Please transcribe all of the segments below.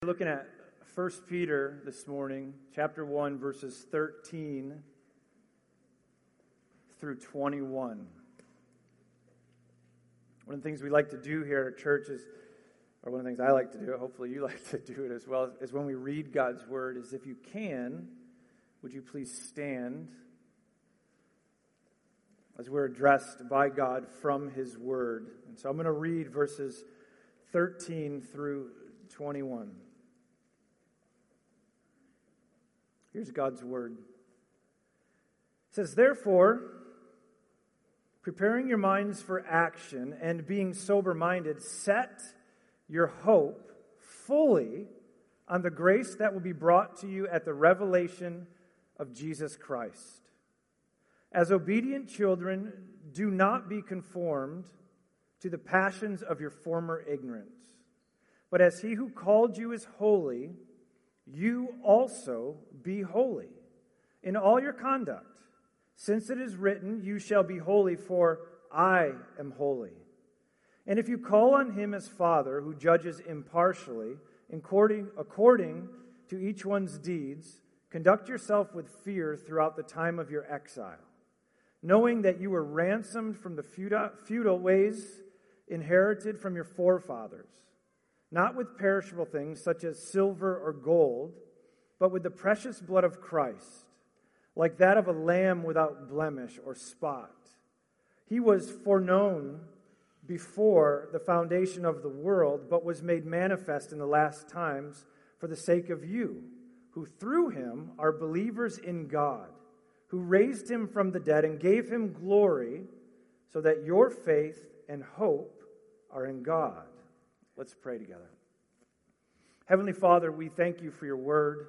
We're looking at 1 Peter this morning, chapter 1, verses 13 through 21. One of the things we like to do here at church is, or one of the things I like to do, hopefully you like to do it as well, is when we read God's Word, is if you can, would you please stand as we're addressed by God from His Word. And so I'm going to read verses 13 through 21. Here's God's Word. It says, "Therefore, preparing your minds for action and being sober-minded, set your hope fully on the grace that will be brought to you at the revelation of Jesus Christ. As obedient children, do not be conformed to the passions of your former ignorance, but as He who called you is holy, you also be holy in all your conduct, since it is written, 'You shall be holy, for I am holy.' And if you call on Him as Father, who judges impartially, according to each one's deeds, conduct yourself with fear throughout the time of your exile, knowing that you were ransomed from the futile ways inherited from your forefathers, not with perishable things such as silver or gold, but with the precious blood of Christ, like that of a lamb without blemish or spot. He was foreknown before the foundation of the world, but was made manifest in the last times for the sake of you, who through Him are believers in God, who raised Him from the dead and gave Him glory, so that your faith and hope are in God." Let's pray together. Heavenly Father, we thank You for Your Word.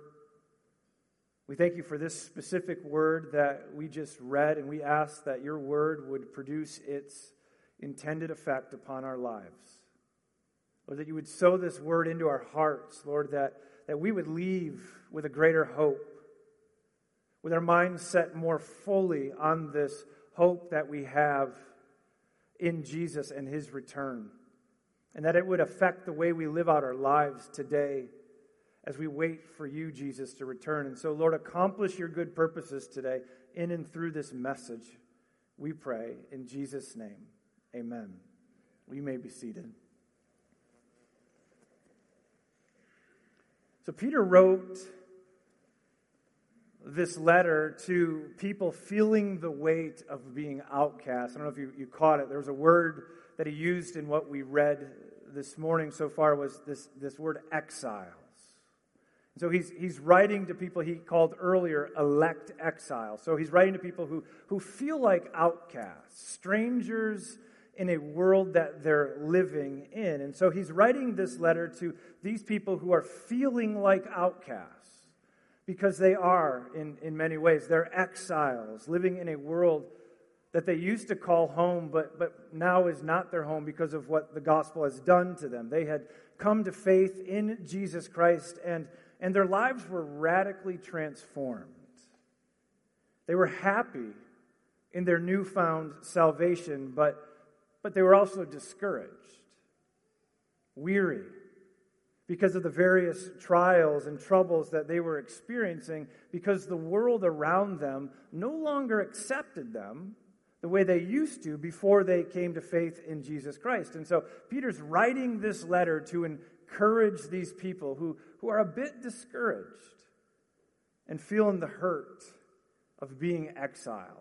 We thank You for this specific word that we just read, and we ask that Your Word would produce its intended effect upon our lives. Lord, that You would sow this word into our hearts, Lord, that we would leave with a greater hope, with our minds set more fully on this hope that we have in Jesus and His return. And that it would affect the way we live out our lives today as we wait for You, Jesus, to return. And so, Lord, accomplish Your good purposes today in and through this message, we pray in Jesus' name. Amen. Well, you may be seated. So Peter wrote this letter to people feeling the weight of being outcast. I don't know if you caught it. There was a word that he used in what we read this morning so far was this word exiles. So he's writing to people he called earlier elect exiles. So he's writing to people who feel like outcasts, strangers in a world that they're living in. And so he's writing this letter to these people who are feeling like outcasts, because they are in many ways. They're exiles living in a world that they used to call home, but now is not their home because of what the gospel has done to them. They had come to faith in Jesus Christ, and their lives were radically transformed. They were happy in their newfound salvation, but they were also discouraged, weary, because of the various trials and troubles that they were experiencing, because the world around them no longer accepted them the way they used to before they came to faith in Jesus Christ. And so Peter's writing this letter to encourage these people who are a bit discouraged and feeling the hurt of being exiles.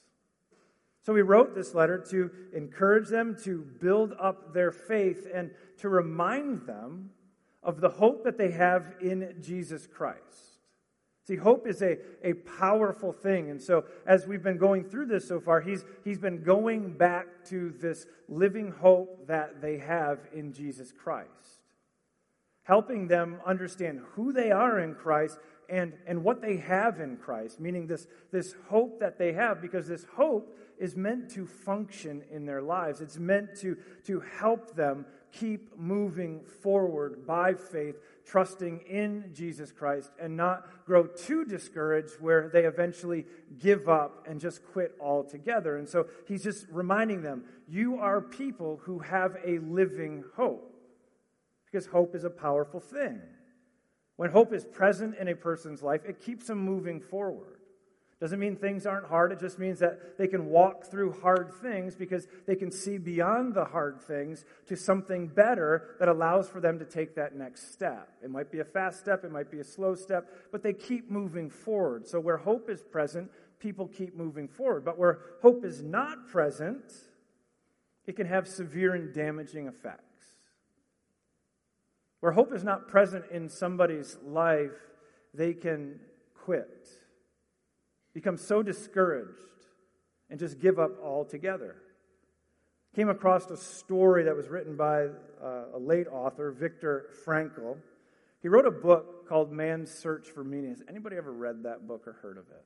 So he wrote this letter to encourage them, to build up their faith, and to remind them of the hope that they have in Jesus Christ. See, hope is a powerful thing. And so as we've been going through this so far, he's been going back to this living hope that they have in Jesus Christ, helping them understand who they are in Christ and what they have in Christ, meaning this hope that they have, because this hope is meant to function in their lives. It's meant to help them keep moving forward by faith, trusting in Jesus Christ, and not grow too discouraged where they eventually give up and just quit altogether. And so he's just reminding them, you are people who have a living hope, because hope is a powerful thing. When hope is present in a person's life, it keeps them moving forward. Doesn't mean things aren't hard. It just means that they can walk through hard things because they can see beyond the hard things to something better that allows for them to take that next step. It might be a fast step. It might be a slow step, but they keep moving forward. So where hope is present, people keep moving forward. But where hope is not present, it can have severe and damaging effects. Where hope is not present in somebody's life, they can quit, become so discouraged, and just give up altogether. Came across a story that was written by a late author, Viktor Frankl. He wrote a book called Man's Search for Meaning. Has anybody ever read that book or heard of it?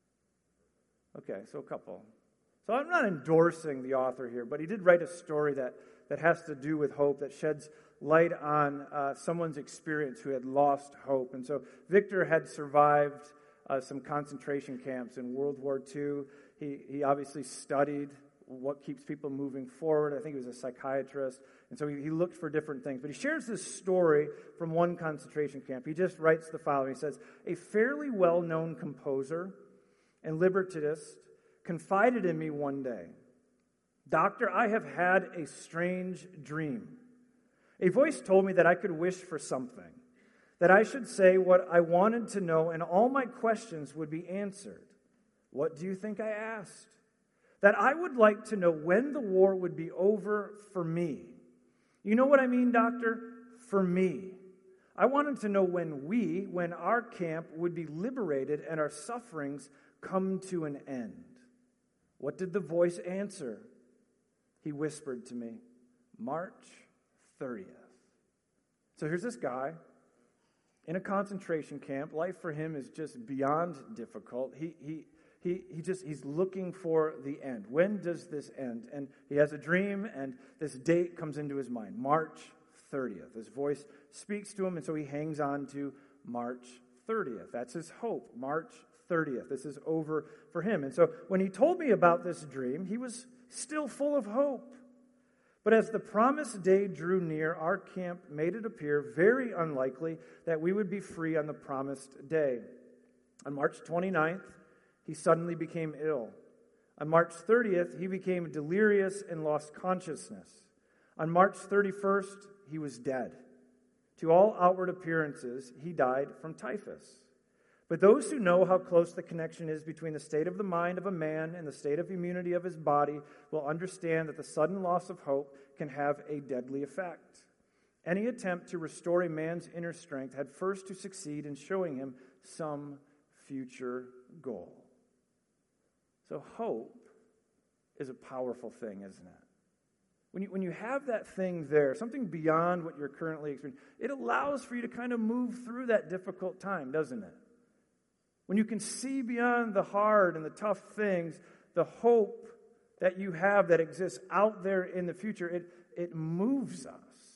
Okay, so a couple. So I'm not endorsing the author here, but he did write a story that has to do with hope, that sheds light on someone's experience who had lost hope. And so Victor had survived some concentration camps in World War II. He obviously studied what keeps people moving forward. I think he was a psychiatrist. And so he looked for different things. But he shares this story from one concentration camp. He just writes the following. He says, "A fairly well-known composer and librettist confided in me one day, 'Doctor, I have had a strange dream. A voice told me that I could wish for something, that I should say what I wanted to know, and all my questions would be answered. What do you think I asked? That I would like to know when the war would be over for me. You know what I mean, doctor? For me. I wanted to know when our camp would be liberated and our sufferings come to an end. What did the voice answer? He whispered to me, March 30th. So here's this guy in a concentration camp. Life for him is just beyond difficult. He's looking for the end. When does this end? And he has a dream, and this date comes into his mind, March 30th. His voice speaks to him, and so he hangs on to March 30th. That's his hope, March 30th. This is over for him. And so when he told me about this dream, he was still full of hope. But as the promised day drew near, our camp made it appear very unlikely that we would be free on the promised day. On March 29th, he suddenly became ill. On March 30th, he became delirious and lost consciousness. On March 31st, he was dead. To all outward appearances, he died from typhus. But those who know how close the connection is between the state of the mind of a man and the state of immunity of his body will understand that the sudden loss of hope can have a deadly effect. Any attempt to restore a man's inner strength had first to succeed in showing him some future goal. So hope is a powerful thing, isn't it? When you have that thing there, something beyond what you're currently experiencing, it allows for you to kind of move through that difficult time, doesn't it? When you can see beyond the hard and the tough things, the hope that you have that exists out there in the future, it moves us.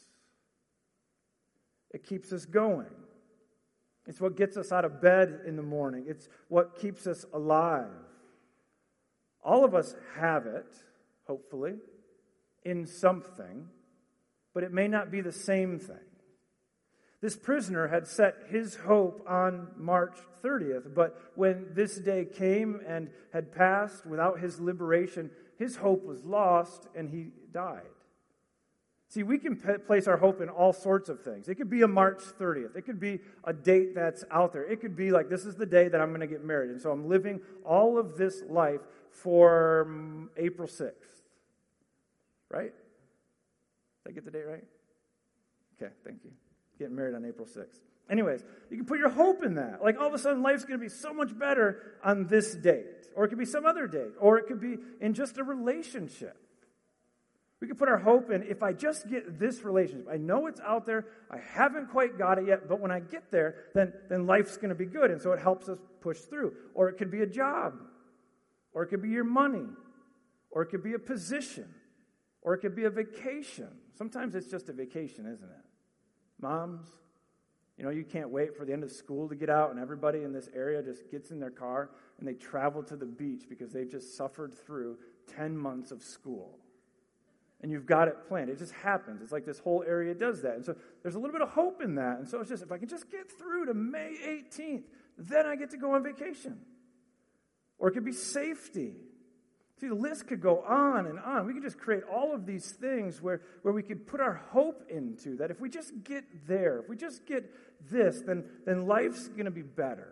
It keeps us going. It's what gets us out of bed in the morning. It's what keeps us alive. All of us have it, hopefully, in something, but it may not be the same thing. This prisoner had set his hope on March 30th, but when this day came and had passed without his liberation, his hope was lost and he died. See, we can place our hope in all sorts of things. It could be a March 30th. It could be a date that's out there. It could be like, this is the day that I'm going to get married. And so I'm living all of this life for April 6th. Right? Did I get the date right? Okay, thank you. Getting married on April 6th. Anyways, you can put your hope in that. Like all of a sudden life's going to be so much better on this date. Or it could be some other date. Or it could be in just a relationship. We can put our hope in, if I just get this relationship, I know it's out there, I haven't quite got it yet, but when I get there, then life's going to be good. And so it helps us push through. Or it could be a job. Or it could be your money. Or it could be a position. Or it could be a vacation. Sometimes it's just a vacation, isn't it? Moms, you can't wait for the end of school to get out, and everybody in this area just gets in their car and they travel to the beach because they've just suffered through 10 months of school. and you've got it planned. It just happens. It's like this whole area does that. And so there's a little bit of hope in that. And so it's just, if I can just get through to May 18th, then I get to go on vacation. Or it could be safety. See, the list could go on and on. We could just create all of these things where we could put our hope into, that if we just get there, if we just get this, then life's going to be better.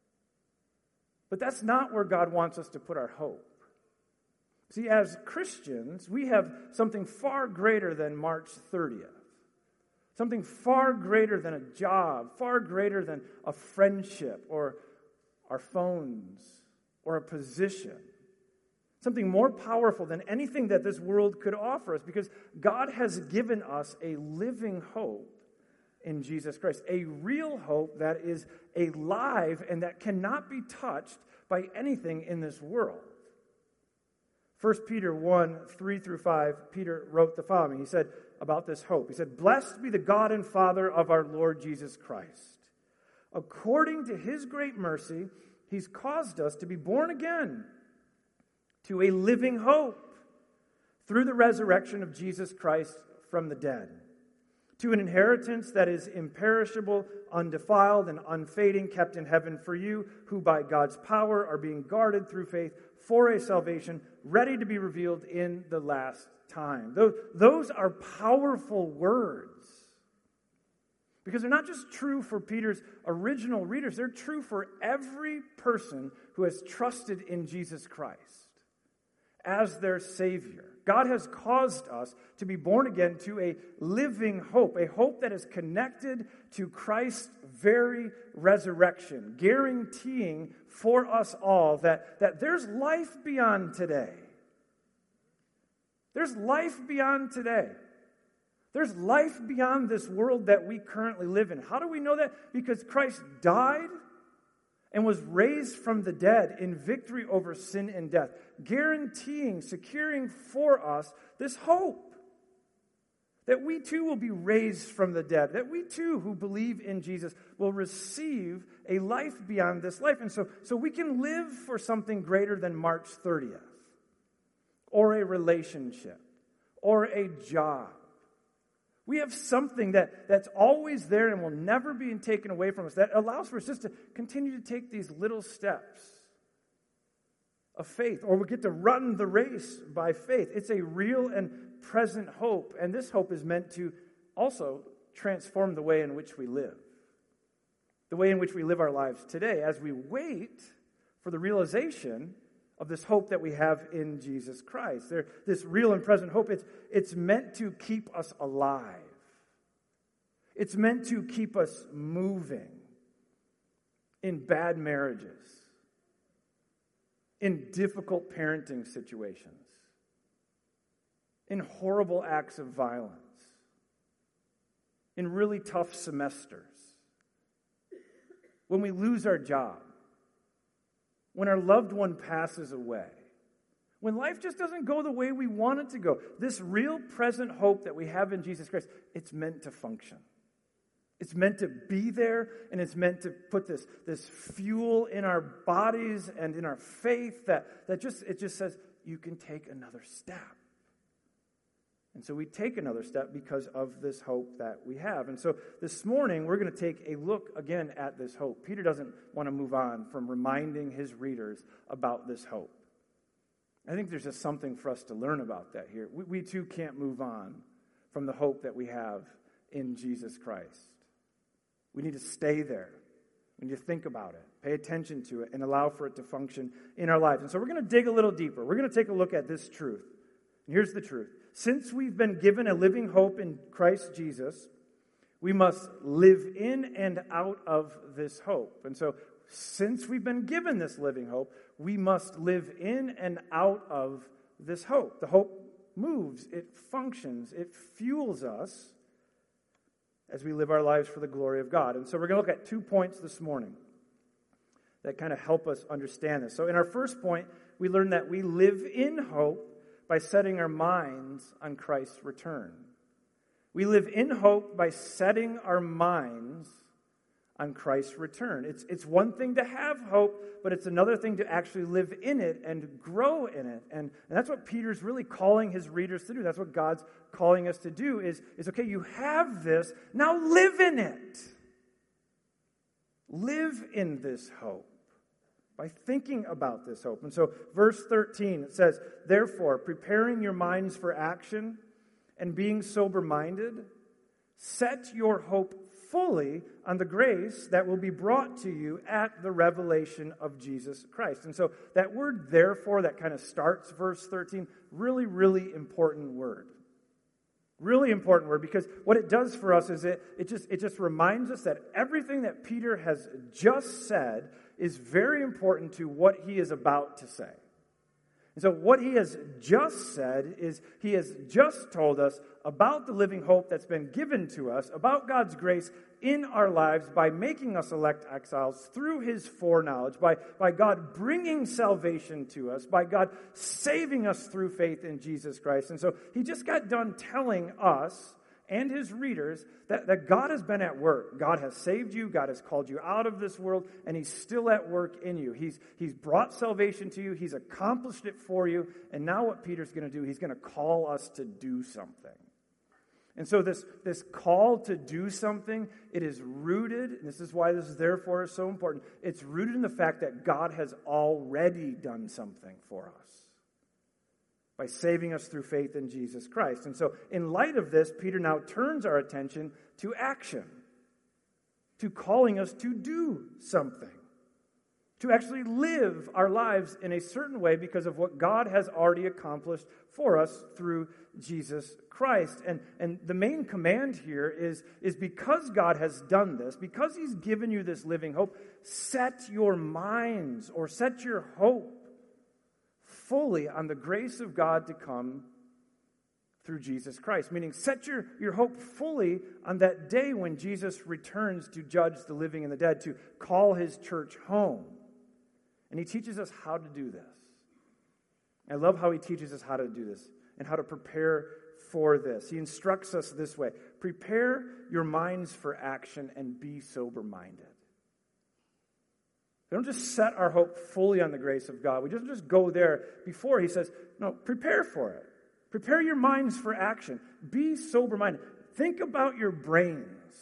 But that's not where God wants us to put our hope. See, as Christians, we have something far greater than March 30th. Something far greater than a job, far greater than a friendship or our phones or a position. Something more powerful than anything that this world could offer us, because God has given us a living hope in Jesus Christ. A real hope that is alive and that cannot be touched by anything in this world. 1 Peter 1, 3 through 5, Peter wrote the following. He said about this hope, he said, "Blessed be the God and Father of our Lord Jesus Christ. According to his great mercy, he's caused us to be born again to a living hope through the resurrection of Jesus Christ from the dead, to an inheritance that is imperishable, undefiled, and unfading, kept in heaven for you, who by God's power are being guarded through faith for a salvation ready to be revealed in the last time." Those are powerful words, because they're not just true for Peter's original readers, they're true for every person who has trusted in Jesus Christ as their Savior. God has caused us to be born again to a living hope, a hope that is connected to Christ's very resurrection, guaranteeing for us all that there's life beyond today. There's life beyond today. There's life beyond this world that we currently live in. How do we know that? Because Christ died and was raised from the dead in victory over sin and death, guaranteeing, securing for us this hope that we too will be raised from the dead, that we too who believe in Jesus will receive a life beyond this life. And so we can live for something greater than March 30th, or a relationship, or a job. We have something that's always there and will never be taken away from us, that allows for us just to continue to take these little steps of faith, or we get to run the race by faith. It's a real and present hope, and this hope is meant to also transform the way in which we live, the way in which we live our lives today, as we wait for the realization of this hope that we have in Jesus Christ. This real and present hope, it's meant to keep us alive. It's meant to keep us moving in bad marriages, in difficult parenting situations, in horrible acts of violence, in really tough semesters, when we lose our job, when our loved one passes away, when life just doesn't go the way we want it to go. This real present hope that we have in Jesus Christ, it's meant to function. It's meant to be there, and it's meant to put this fuel in our bodies and in our faith that it just says, you can take another step. And so we take another step because of this hope that we have. And so this morning, we're going to take a look again at this hope. Peter doesn't want to move on from reminding his readers about this hope. I think there's just something for us to learn about that here. We too can't move on from the hope that we have in Jesus Christ. We need to stay there. We need to think about it, pay attention to it, and allow for it to function in our lives. And so we're going to dig a little deeper. We're going to take a look at this truth. And here's the truth. Since we've been given a living hope in Christ Jesus, we must live in and out of this hope. And so, since we've been given this living hope, we must live in and out of this hope. The hope moves, it functions, it fuels us as we live our lives for the glory of God. And so we're going to look at 2 points this morning that kind of help us understand this. So in our first point, we learn that we live in hope by setting our minds on Christ's return. We live in hope by setting our minds on Christ's return. It's one thing to have hope, but it's another thing to actually live in it and grow in it. And that's what Peter's really calling his readers to do. That's what God's calling us to do is okay, you have this, now live in it. Live in this hope by thinking about this hope. And so verse 13, it says, therefore, preparing your minds for action and being sober-minded, set your hope fully on the grace that will be brought to you at the revelation of Jesus Christ. And so that word therefore that kind of starts verse 13, really, really important word. Really important word, because what it does for us is it just reminds us that everything that Peter has just said is very important to what he is about to say. And so what he has just said is he has just told us about the living hope that's been given to us, about God's grace in our lives by making us elect exiles through his foreknowledge, by God bringing salvation to us, by God saving us through faith in Jesus Christ. And so he just got done telling us and his readers that God has been at work. God has saved you. God has called you out of this world, and he's still at work in you. He's brought salvation to you. He's accomplished it for you. And now what Peter's going to do, he's going to call us to do something. And so this call to do something, it is rooted, and this is why this is therefore is so important, it's rooted in the fact that God has already done something for us by saving us through faith in Jesus Christ. And so in light of this, Peter now turns our attention to action, to calling us to do something, to actually live our lives in a certain way because of what God has already accomplished for us through Jesus Christ. And the main command here is because God has done this, because he's given you this living hope, set your minds or set your hope fully on the grace of God to come through Jesus Christ. Meaning set your hope fully on that day when Jesus returns to judge the living and the dead, to call his church home. And he teaches us how to do this. I love how he teaches us how to do this and how to prepare for this. He instructs us this way: prepare your minds for action and be sober-minded. We don't just set our hope fully on the grace of God. We don't just go there before. He says, no, prepare for it. Prepare your minds for action. Be sober-minded. Think about your brains.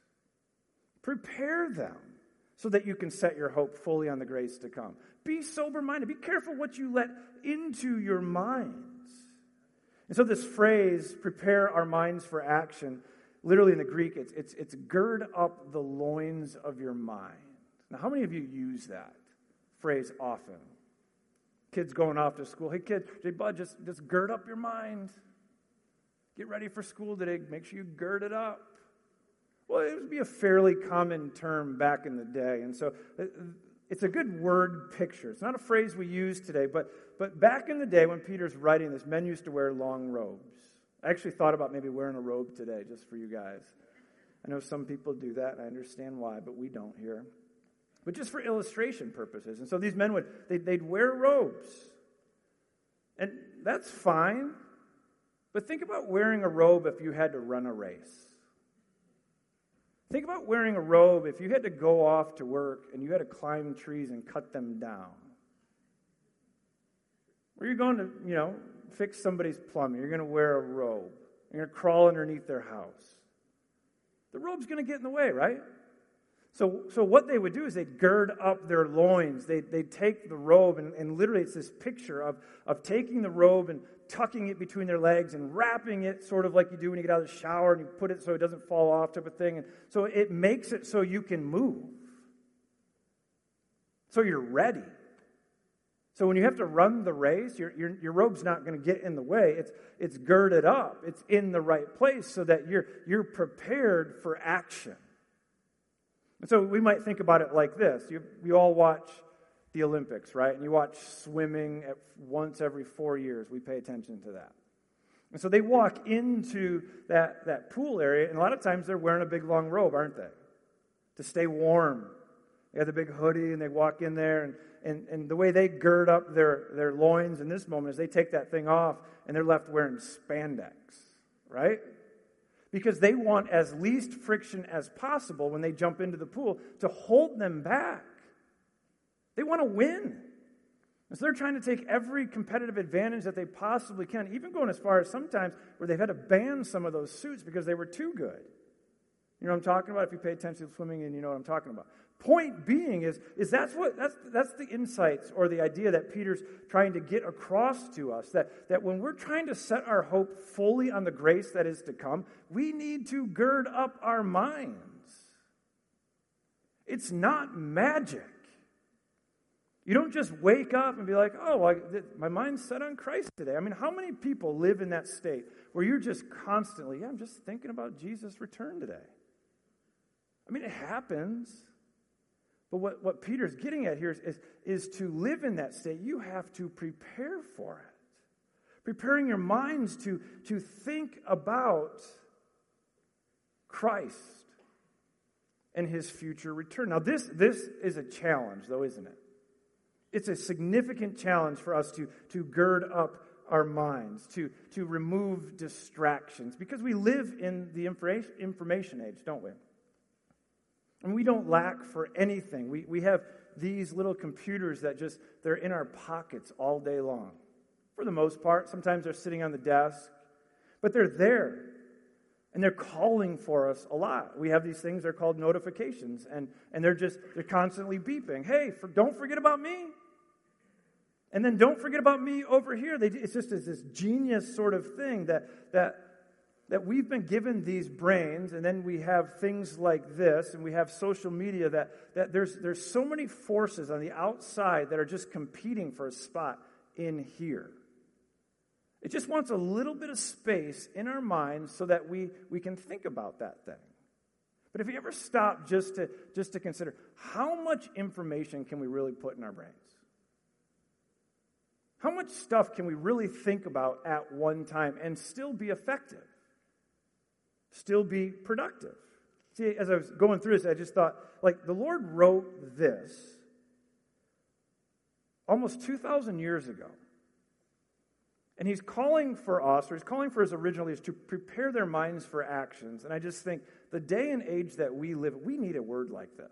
Prepare them so that you can set your hope fully on the grace to come. Be sober-minded. Be careful what you let into your minds. And so this phrase, prepare our minds for action, literally in the Greek, it's gird up the loins of your mind. Now, how many of you use that phrase often? Kids going off to school. Hey, kid, hey, bud, just gird up your mind. Get ready for school today. Make sure you gird it up. Well, it would be a fairly common term back in the day. And so it's a good word picture. It's not a phrase we use today, but back in the day when Peter's writing this, men used to wear long robes. I actually thought about maybe wearing a robe today just for you guys. I know some people do that, and I understand why, but we don't here. But just for illustration purposes. And so these men they'd wear robes. And that's fine. But think about wearing a robe if you had to run a race. Think about wearing a robe if you had to go off to work and you had to climb trees and cut them down. Or you're going to, fix somebody's plumbing. You're going to wear a robe. You're going to crawl underneath their house. The robe's going to get in the way, right? So what they would do is they'd gird up their loins. They'd take the robe, and literally it's this picture of taking the robe and tucking it between their legs and wrapping it sort of like you do when you get out of the shower and you put it so it doesn't fall off type of thing. And so it makes it so you can move. So you're ready. So when you have to run the race, your robe's not going to get in the way. It's girded up. It's in the right place so that you're prepared for action. And so we might think about it like this. You all watch the Olympics, right? And you watch swimming once every 4 years. We pay attention to that. And so they walk into that pool area, and a lot of times they're wearing a big long robe, aren't they? To stay warm. They have the big hoodie, and they walk in there, and the way they gird up their loins in this moment is they take that thing off, and they're left wearing spandex, right? because they want as least friction as possible when they jump into the pool to hold them back. They want to win. And so they're trying to take every competitive advantage that they possibly can, even going as far as sometimes where they've had to ban some of those suits because they were too good. You know what I'm talking about? If you pay attention to swimming, and you know what I'm talking about. Point being is that's the insights or the idea that Peter's trying to get across to us, that when we're trying to set our hope fully on the grace that is to come, we need to gird up our minds. It's not magic. You don't just wake up and be like, oh, my mind's set on Christ today. I mean, how many people live in that state where you're just constantly, I'm just thinking about Jesus' return today? I mean, it happens. But what Peter's getting at here is to live in that state, you have to prepare for it. Preparing your minds to think about Christ and his future return. Now, this is a challenge, though, isn't it? It's a significant challenge for us to gird up our minds, to remove distractions, because we live in the information age, don't we? And we don't lack for anything. We have these little computers that they're in our pockets all day long. For the most part, sometimes they're sitting on the desk, but they're there. And they're calling for us a lot. We have these things, they're called notifications, and they're constantly beeping. Hey, don't forget about me. And then don't forget about me over here. It's just this genius sort of thing that we've been given these brains, and then we have things like this, and we have social media that there's so many forces on the outside that are just competing for a spot in here. It just wants a little bit of space in our minds so that we can think about that thing. But if you ever stop just to consider, how much information can we really put in our brains? How much stuff can we really think about at one time and still be effective? Still be productive? See, as I was going through this, I just thought, the Lord wrote this almost 2,000 years ago. And he's calling for us, or he's calling for his original leaders to prepare their minds for actions. And I just think the day and age that we live, we need a word like this.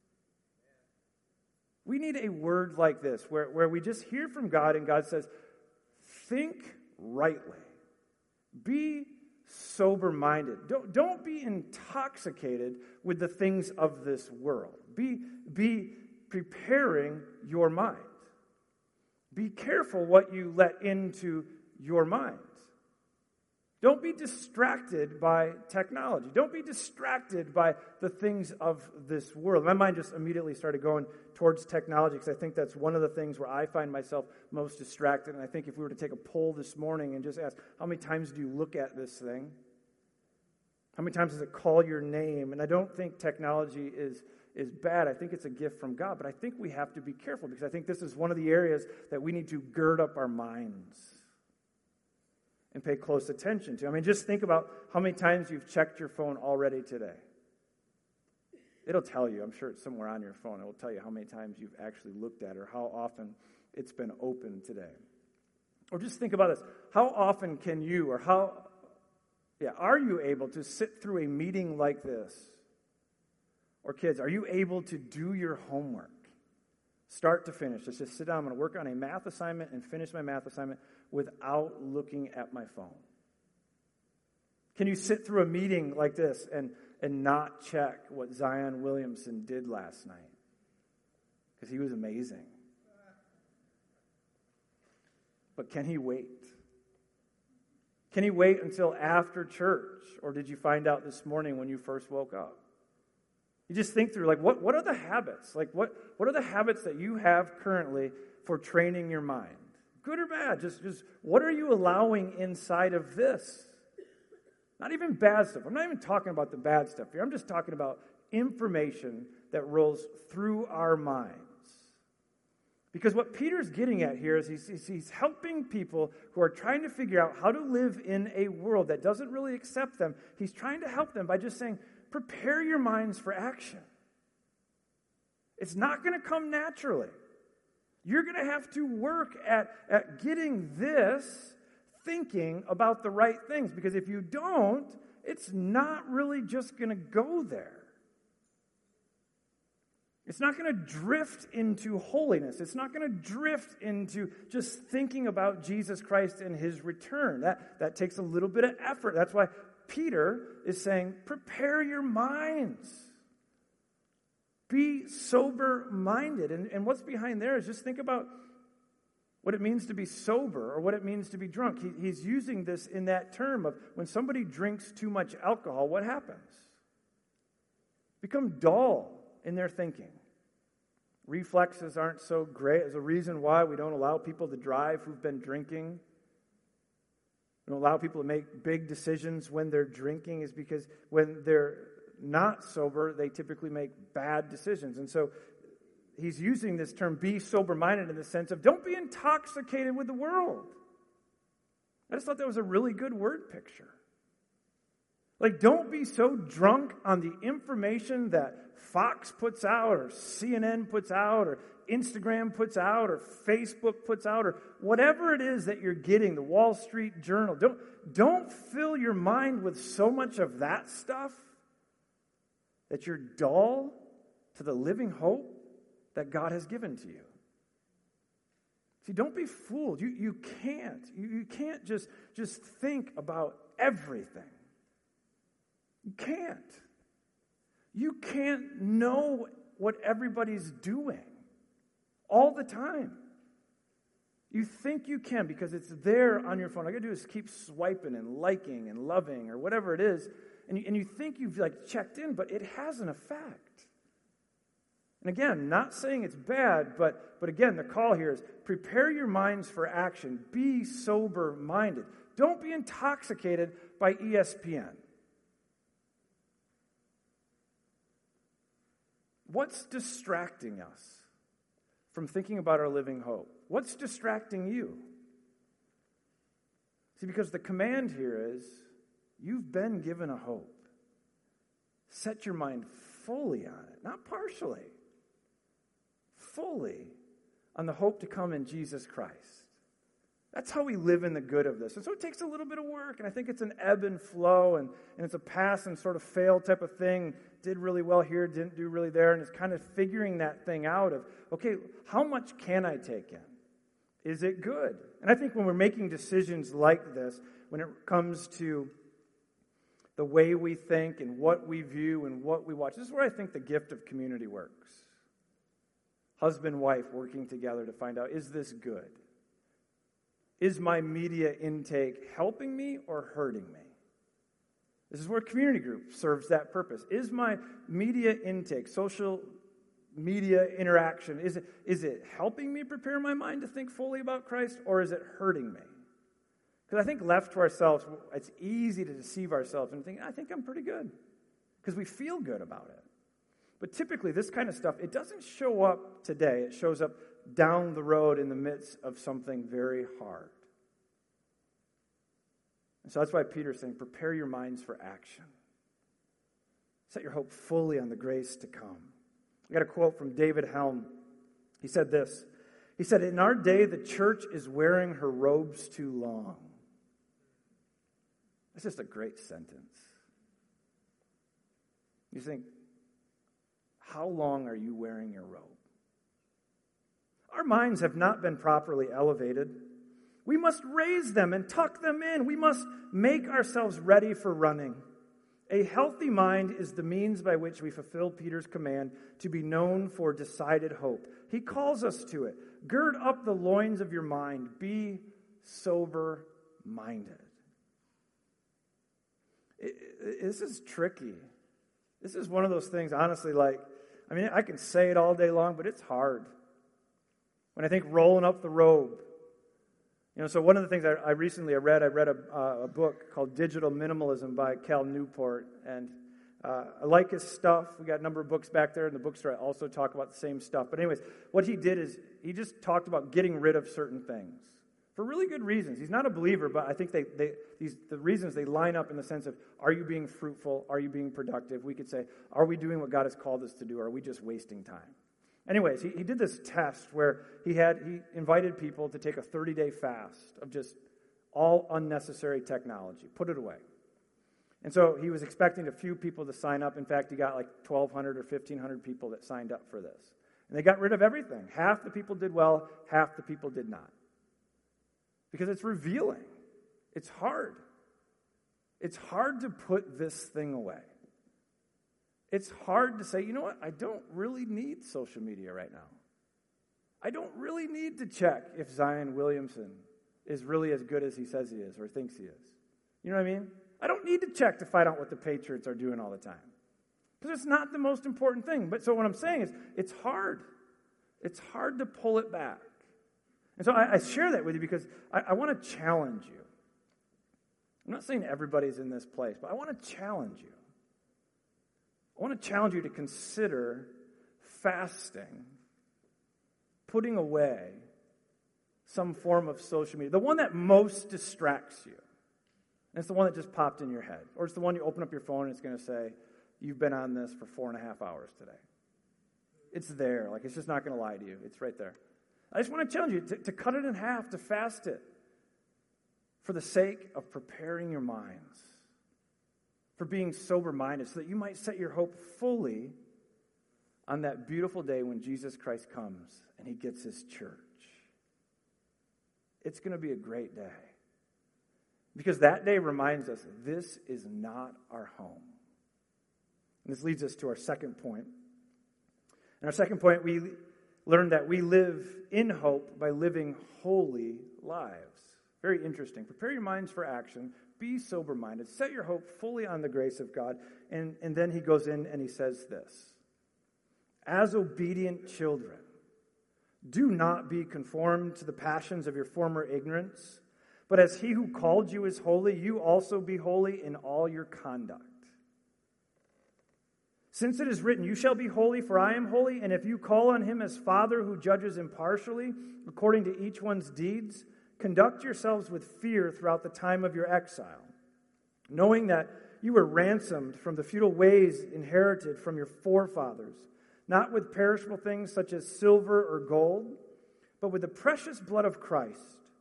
We need a word like this, where we just hear from God, and God says, think rightly. Be sober-minded. Don't be intoxicated with the things of this world. Be preparing your mind. Be careful what you let into your mind. Don't be distracted by technology. Don't be distracted by the things of this world. My mind just immediately started going towards technology because I think that's one of the things where I find myself most distracted. And I think if we were to take a poll this morning and just ask, how many times do you look at this thing? How many times does it call your name? And I don't think technology is bad. I think it's a gift from God. But I think we have to be careful because I think this is one of the areas that we need to gird up our minds and pay close attention to. I mean, just think about how many times you've checked your phone already today. It'll tell you. I'm sure it's somewhere on your phone. It will tell you how many times you've actually looked at it or how often it's been open today. Or just think about this. How often can you are you able to sit through a meeting like this? Or kids, are you able to do your homework? Start to finish. Just sit down. I'm going to work on a math assignment and finish my math assignment without looking at my phone. Can you sit through a meeting like this and not check what Zion Williamson did last night? Because he was amazing. But can he wait? Can he wait until after church? Or did you find out this morning when you first woke up? You just think through, what are the habits? What are the habits that you have currently for training your mind? Good or bad? Just what are you allowing inside of this? Not even bad stuff. I'm not even talking about the bad stuff here. I'm just talking about information that rolls through our minds. Because what Peter's getting at here is he's helping people who are trying to figure out how to live in a world that doesn't really accept them. He's trying to help them by just saying, prepare your minds for action. It's not going to come naturally. You're going to have to work at getting this thinking about the right things. Because if you don't, it's not really just going to go there. It's not going to drift into holiness. It's not going to drift into just thinking about Jesus Christ and his return. That takes a little bit of effort. That's why Peter is saying, prepare your minds. Be sober-minded. And what's behind there is just think about what it means to be sober or what it means to be drunk. He's using this in that term of when somebody drinks too much alcohol, what happens? Become dull in their thinking. Reflexes aren't so great. There's a reason why we don't allow people to drive who've been drinking. We don't allow people to make big decisions when they're drinking is because when they're not sober, they typically make bad decisions. And so he's using this term, be sober-minded, in the sense of don't be intoxicated with the world. I just thought that was a really good word picture. Like, don't be so drunk on the information that Fox puts out or CNN puts out or Instagram puts out or Facebook puts out or whatever it is that you're getting, the Wall Street Journal. Don't fill your mind with so much of that stuff that you're dull to the living hope that God has given to you. See, don't be fooled. You can't just think about everything. You can't. You can't know what everybody's doing all the time. You think you can because it's there on your phone. All you got to do is keep swiping and liking and loving or whatever it is, and you think you've checked in, but it has an effect. And again, not saying it's bad, but again, the call here is prepare your minds for action. Be sober-minded. Don't be intoxicated by ESPN. What's distracting us from thinking about our living hope? What's distracting you? See, because the command here is, you've been given a hope. Set your mind fully on it, not partially. Fully on the hope to come in Jesus Christ. That's how we live in the good of this. And so it takes a little bit of work, and I think it's an ebb and flow, and it's a pass and sort of fail type of thing. Did really well here, didn't do really there, and it's kind of figuring that thing out of, okay, how much can I take in? Is it good? And I think when we're making decisions like this, when it comes to the way we think and what we view and what we watch, this is where I think the gift of community works. Husband, wife working together to find out, is this good? Is my media intake helping me or hurting me? This is where community group serves that purpose. Is my media intake, social media interaction, is it helping me prepare my mind to think fully about Christ, or is it hurting me? Because I think left to ourselves, it's easy to deceive ourselves and think, I think I'm pretty good. Because we feel good about it. But typically, this kind of stuff, it doesn't show up today. It shows up down the road in the midst of something very hard. And so that's why Peter's saying, prepare your minds for action. Set your hope fully on the grace to come. I got a quote from David Helm. He said this. He said, in our day, the church is wearing her robes too long. That's just a great sentence. You think, how long are you wearing your robe? Our minds have not been properly elevated. We must raise them and tuck them in. We must make ourselves ready for running. A healthy mind is the means by which we fulfill Peter's command to be known for decided hope. He calls us to it. Gird up the loins of your mind. Be sober-minded. This is tricky. This is one of those things, honestly, I can say it all day long, but it's hard. When I think rolling up the robe. So one of the things I read a book called Digital Minimalism by Cal Newport, and I like his stuff. We got a number of books back there in the bookstore. I also talk about the same stuff. But anyways, what he did is he just talked about getting rid of certain things for really good reasons. He's not a believer, but I think the reasons they line up in the sense of, are you being fruitful? Are you being productive? We could say, are we doing what God has called us to do? Or are we just wasting time? Anyways, he did this test where he invited people to take a 30-day fast of just all unnecessary technology. Put it away. And so he was expecting a few people to sign up. In fact, he got like 1,200 or 1,500 people that signed up for this. And they got rid of everything. Half the people did well, half the people did not. Because it's revealing. It's hard. It's hard to put this thing away. It's hard to say, you know what, I don't really need social media right now. I don't really need to check if Zion Williamson is really as good as he says he is or thinks he is. You know what I mean? I don't need to check to find out what the Patriots are doing all the time. Because it's not the most important thing. But so what I'm saying is, it's hard. It's hard to pull it back. And so I share that with you because I want to challenge you. I'm not saying everybody's in this place, but I want to challenge you. I want to challenge you to consider fasting, putting away some form of social media, the one that most distracts you. And it's the one that just popped in your head. Or it's the one you open up your phone and it's going to say, you've been on this for 4.5 hours today. It's there. Like, it's just not going to lie to you. It's right there. I just want to challenge you to cut it in half, to fast it for the sake of preparing your minds, for being sober-minded, so that you might set your hope fully on that beautiful day when Jesus Christ comes and he gets his church. It's going to be a great day. Because that day reminds us, this is not our home. And this leads us to our second point. In our second point, we learned that we live in hope by living holy lives. Very interesting. Prepare your minds for action. Be sober-minded. Set your hope fully on the grace of God. And then he goes in and he says this. As obedient children, do not be conformed to the passions of your former ignorance, but as he who called you is holy, you also be holy in all your conduct. Since it is written, you shall be holy, for I am holy, and if you call on him as Father who judges impartially, according to each one's deeds, conduct yourselves with fear throughout the time of your exile, knowing that you were ransomed from the futile ways inherited from your forefathers, not with perishable things such as silver or gold, but with the precious blood of Christ,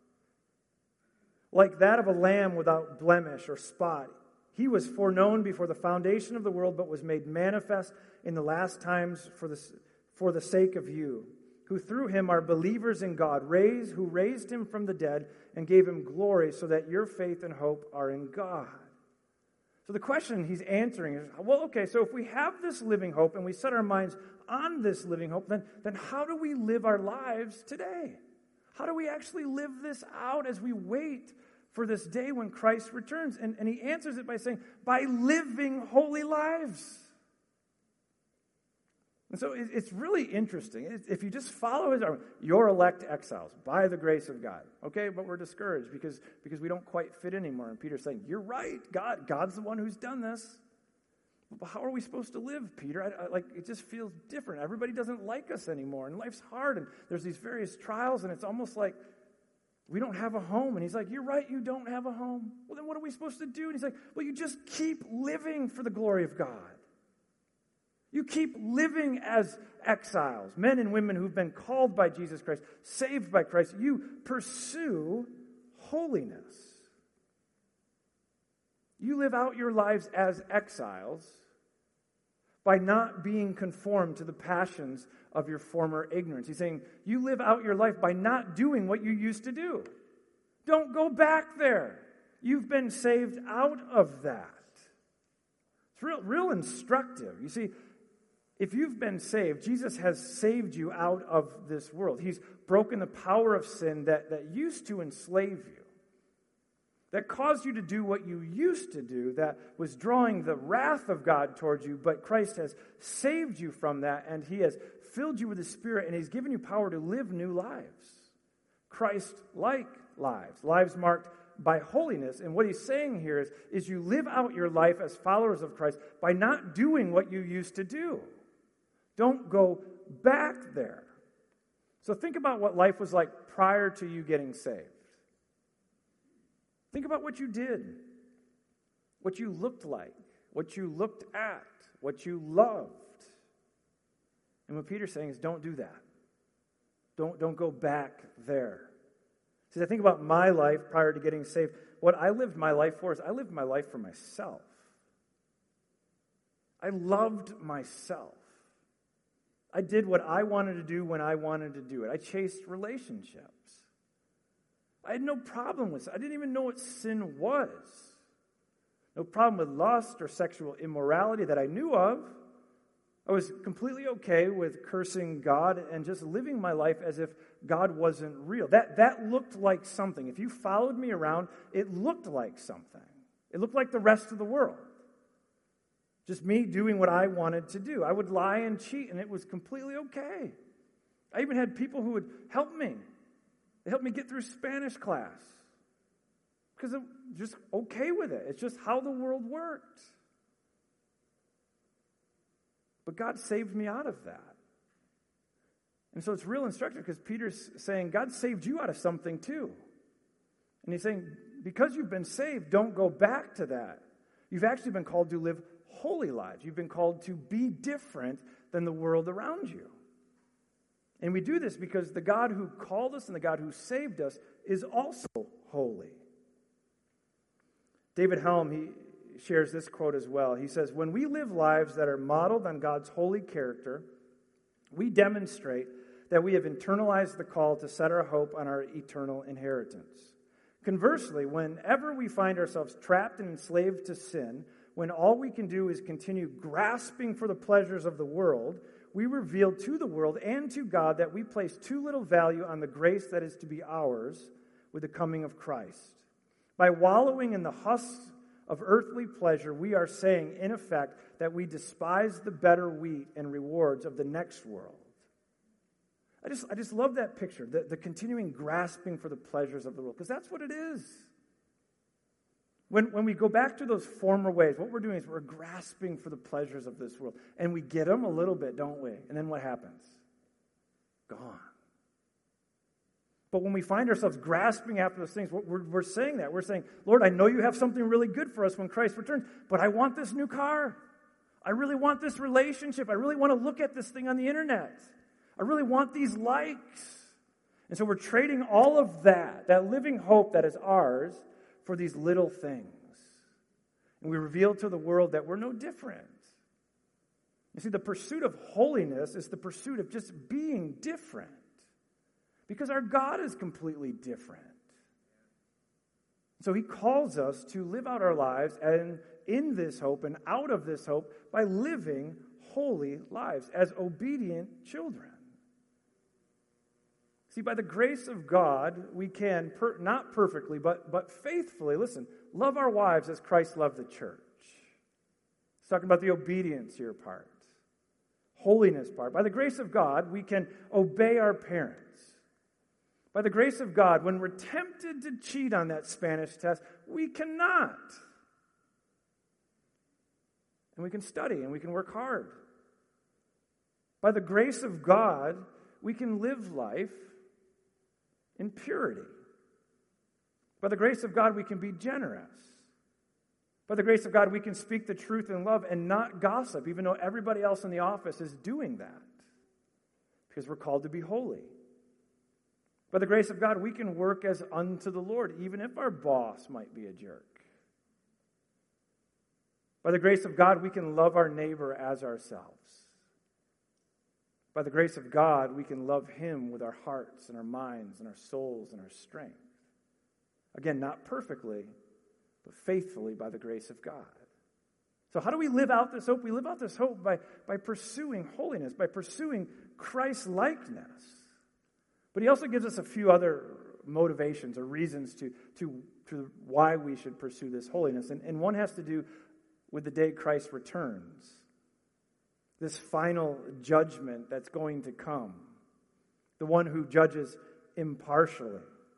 like that of a lamb without blemish or spot. He was foreknown before the foundation of the world, but was made manifest in the last times for the sake of you, who through him are believers in God, who raised him from the dead and gave him glory, so that your faith and hope are in God. So the question he's answering is, well, okay, so if we have this living hope and we set our minds on this living hope, then how do we live our lives today? How do we actually live this out as we wait for this day when Christ returns? And he answers it by saying, by living holy lives. And so it's really interesting. If you just follow his arm, you're elect exiles by the grace of God. Okay, but we're discouraged because we don't quite fit anymore. And Peter's saying, you're right, God's the one who's done this. But how are we supposed to live, Peter? It just feels different. Everybody doesn't like us anymore, and life's hard, and there's these various trials, and it's almost like we don't have a home. And he's like, you're right, you don't have a home. Well, then what are we supposed to do? And he's like, well, you just keep living for the glory of God. You keep living as exiles, men and women who've been called by Jesus Christ, saved by Christ. You pursue holiness. You live out your lives as exiles by not being conformed to the passions of your former ignorance. He's saying, you live out your life by not doing what you used to do. Don't go back there. You've been saved out of that. It's real instructive. You see, if you've been saved, Jesus has saved you out of this world. He's broken the power of sin that used to enslave you, that caused you to do what you used to do, that was drawing the wrath of God towards you, but Christ has saved you from that, and he has filled you with his Spirit, and he's given you power to live new lives, Christ-like lives marked by holiness. And what he's saying here is you live out your life as followers of Christ by not doing what you used to do. Don't go back there. So think about what life was like prior to you getting saved. Think about what you did, what you looked like, what you looked at, what you loved. And what Peter's saying is, don't do that. Don't go back there. See, I think about my life prior to getting saved. What I lived my life for is I lived my life for myself. I loved myself. I did what I wanted to do when I wanted to do it. I chased relationships. I had no problem with it. I didn't even know what sin was. No problem with lust or sexual immorality that I knew of. I was completely okay with cursing God and just living my life as if God wasn't real. That looked like something. If you followed me around, it looked like something. It looked like the rest of the world. Just me doing what I wanted to do. I would lie and cheat, and it was completely okay. I even had people who would help me. They helped me get through Spanish class because I'm just okay with it. It's just how the world worked. But God saved me out of that. And so it's real instructive because Peter's saying, God saved you out of something too. And he's saying, because you've been saved, don't go back to that. You've actually been called to live holy lives. You've been called to be different than the world around you. And we do this because the God who called us and the God who saved us is also holy. David Helm, he shares this quote as well. He says, when we live lives that are modeled on God's holy character, we demonstrate that we have internalized the call to set our hope on our eternal inheritance. Conversely, whenever we find ourselves trapped and enslaved to sin, when all we can do is continue grasping for the pleasures of the world, we reveal to the world and to God that we place too little value on the grace that is to be ours with the coming of Christ. By wallowing in the husks of earthly pleasure, we are saying, in effect, that we despise the better wheat and rewards of the next world. I just love that picture, the continuing grasping for the pleasures of the world, because that's what it is. When we go back to those former ways, what we're doing is we're grasping for the pleasures of this world. And we get them a little bit, don't we? And then what happens? Gone. But when we find ourselves grasping after those things, we're saying that. We're saying, Lord, I know you have something really good for us when Christ returns, but I want this new car. I really want this relationship. I really want to look at this thing on the internet. I really want these likes. And so we're trading all of that living hope that is ours, for these little things. And we reveal to the world that we're no different. You see, the pursuit of holiness is the pursuit of just being different. Because our God is completely different. So he calls us to live out our lives and in this hope and out of this hope by living holy lives as obedient children. See, by the grace of God, we can, not perfectly, but faithfully, listen, love our wives as Christ loved the church. It's talking about the obedience here part, holiness part. By the grace of God, we can obey our parents. By the grace of God, when we're tempted to cheat on that Spanish test, we cannot. And we can study and we can work hard. By the grace of God, we can live life in purity. By the grace of God, we can be generous. By the grace of God, we can speak the truth in love and not gossip, even though everybody else in the office is doing that, because we're called to be holy. By the grace of God, we can work as unto the Lord, even if our boss might be a jerk. By the grace of God, we can love our neighbor as ourselves. By the grace of God, we can love him with our hearts and our minds and our souls and our strength. Again, not perfectly, but faithfully by the grace of God. So how do we live out this hope? We live out this hope by pursuing holiness, by pursuing Christ-likeness. But he also gives us a few other motivations or reasons to why we should pursue this holiness. And one has to do with the day Christ returns. This final judgment that's going to come. The one who judges impartially.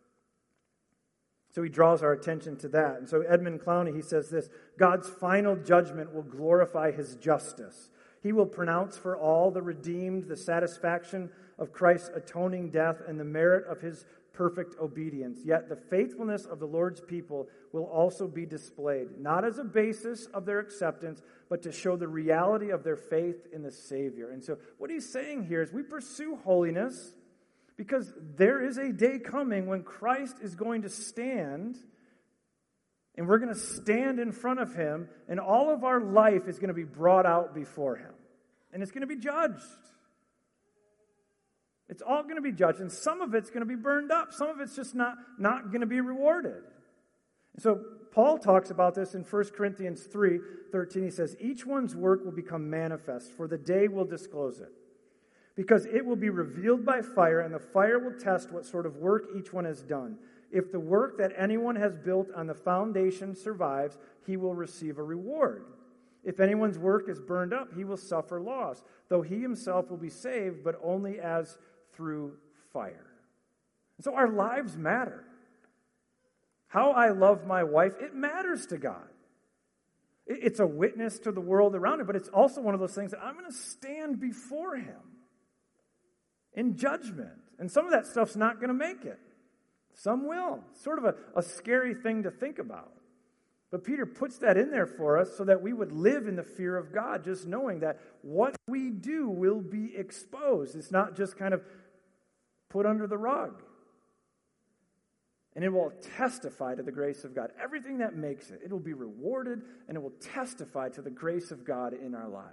So he draws our attention to that. And so Edmund Clowney, he says this, God's final judgment will glorify his justice. He will pronounce for all the redeemed the satisfaction of Christ's atoning death and the merit of his perfect obedience. Yet the faithfulness of the Lord's people will also be displayed, not as a basis of their acceptance, but to show the reality of their faith in the Savior. And so what he's saying here is we pursue holiness because there is a day coming when Christ is going to stand And we're going to stand in front of him, and all of our life is going to be brought out before him. And it's going to be judged. It's all going to be judged, and some of it's going to be burned up. Some of it's just not going to be rewarded. And so Paul talks about this in 1 Corinthians 3:13. He says, each one's work will become manifest, for the day will disclose it. Because it will be revealed by fire, and the fire will test what sort of work each one has done. If the work that anyone has built on the foundation survives, he will receive a reward. If anyone's work is burned up, he will suffer loss, though he himself will be saved, but only as through fire. And so our lives matter. How I love my wife, it matters to God. It's a witness to the world around it, but it's also one of those things that I'm going to stand before him in judgment. And some of that stuff's not going to make it. Some will. It's sort of a scary thing to think about. But Peter puts that in there for us so that we would live in the fear of God, just knowing that what we do will be exposed. It's not just kind of put under the rug. And it will testify to the grace of God. Everything that makes it, it will be rewarded, and it will testify to the grace of God in our lives.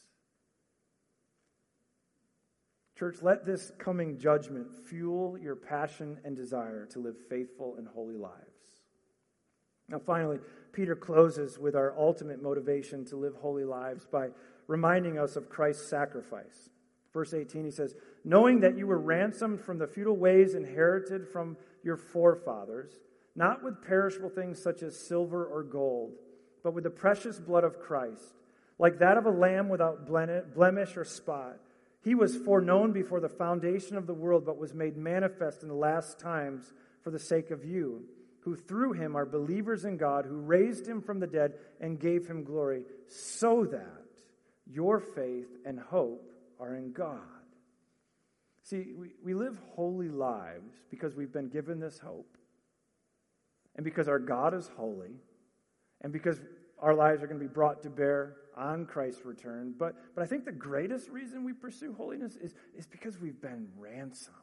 Church, let this coming judgment fuel your passion and desire to live faithful and holy lives. Now, finally, Peter closes with our ultimate motivation to live holy lives by reminding us of Christ's sacrifice. Verse 18, he says, knowing that you were ransomed from the futile ways inherited from your forefathers, not with perishable things such as silver or gold, but with the precious blood of Christ, like that of a lamb without blemish or spot. He was foreknown before the foundation of the world, but was made manifest in the last times for the sake of you, who through him are believers in God, who raised him from the dead and gave him glory, so that your faith and hope are in God. See, we live holy lives because we've been given this hope, and because our God is holy, and because our lives are going to be brought to bear on Christ's return. But I think the greatest reason we pursue holiness is because we've been ransomed.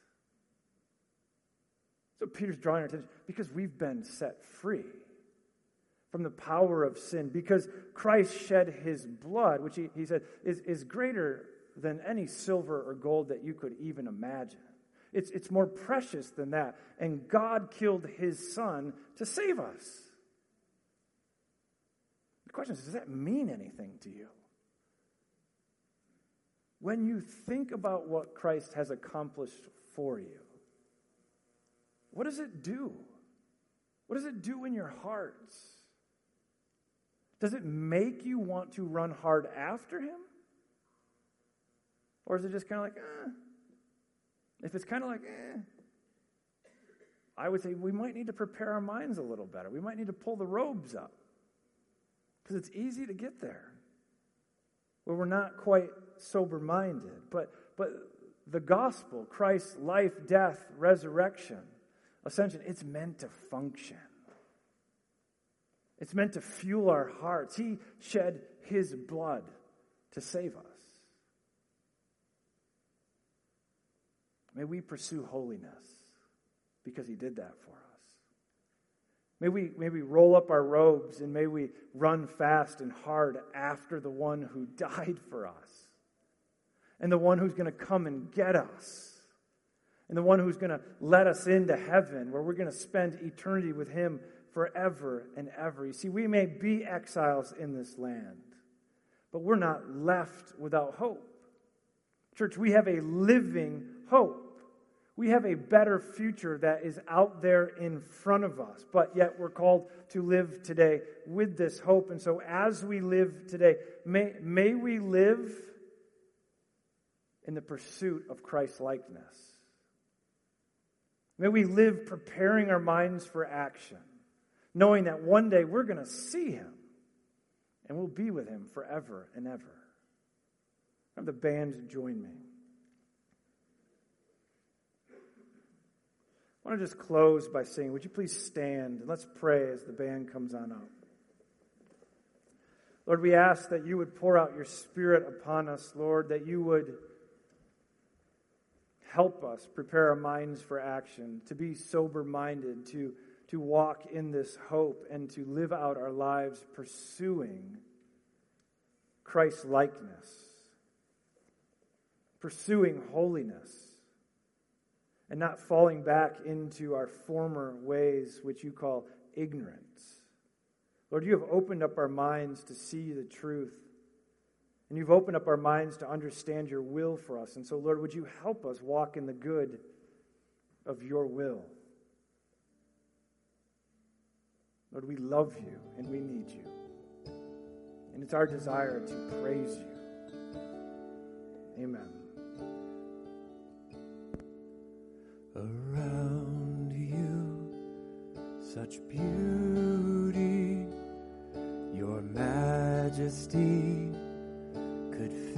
So Peter's drawing our attention because we've been set free from the power of sin, because Christ shed his blood, which he said is greater than any silver or gold that you could even imagine. It's more precious than that. And God killed his son to save us. The question is, does that mean anything to you? When you think about what Christ has accomplished for you, what does it do? What does it do in your hearts? Does it make you want to run hard after him? Or is it just kind of like, If it's kind of like, I would say we might need to prepare our minds a little better. We might need to pull the robes up. Because it's easy to get there, where we're not quite sober-minded. But the gospel, Christ's life, death, resurrection, ascension, it's meant to function. It's meant to fuel our hearts. He shed his blood to save us. May we pursue holiness because he did that for us. May we roll up our robes, and may we run fast and hard after the one who died for us, and the one who's going to come and get us, and the one who's going to let us into heaven, where we're going to spend eternity with him forever and ever. You see, we may be exiles in this land, but we're not left without hope. Church, we have a living hope. We have a better future that is out there in front of us, but yet we're called to live today with this hope. And so as we live today, may we live in the pursuit of Christ's likeness. May we live preparing our minds for action, knowing that one day we're going to see him and we'll be with him forever and ever. Have the band join me. I want to just close by saying, would you please stand and let's pray as the band comes on up. Lord, we ask that you would pour out your Spirit upon us, Lord, that you would help us prepare our minds for action, to be sober-minded, to to walk in this hope and to live out our lives pursuing Christ-likeness, pursuing holiness, and not falling back into our former ways, which you call ignorance. Lord, you have opened up our minds to see the truth, and you've opened up our minds to understand your will for us. And so, Lord, would you help us walk in the good of your will? Lord, we love you and we need you. And it's our desire to praise you. Amen. Around you, such beauty, your majesty could